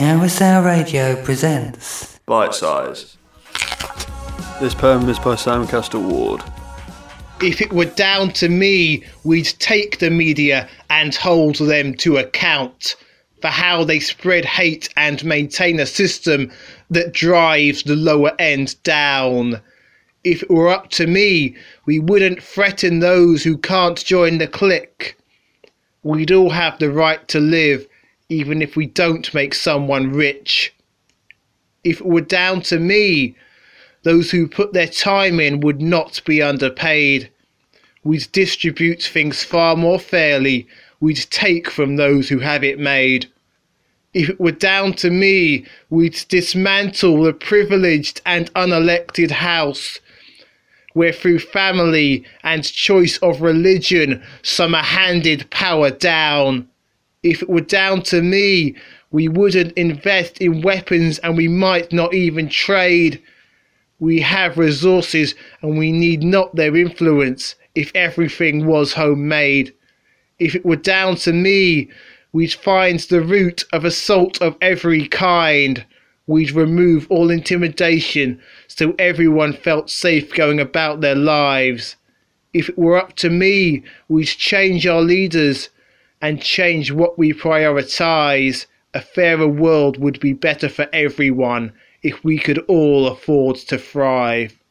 Carousel Radio presents Bite Size. This poem is by Sam Castor Ward. If it were down to me, we'd take the media and hold them to account for how they spread hate and maintain a system that drives the lower end down. If it were up to me, we wouldn't threaten those who can't join the clique. We'd all have the right to live, even if we don't make someone rich. If it were down to me, those who put their time in would not be underpaid. We'd distribute things far more fairly. We'd take from those who have it made. If it were down to me, we'd dismantle the privileged and unelected house, where through family and choice of religion some are handed power down. If it were down to me, we wouldn't invest in weapons and we might not even trade. We have resources and we need not their influence if everything was homemade. If it were down to me, we'd find the root of assault of every kind. We'd remove all intimidation so everyone felt safe going about their lives. If it were up to me, we'd change our leaders and change what we prioritise. A fairer world would be better for everyone if we could all afford to thrive.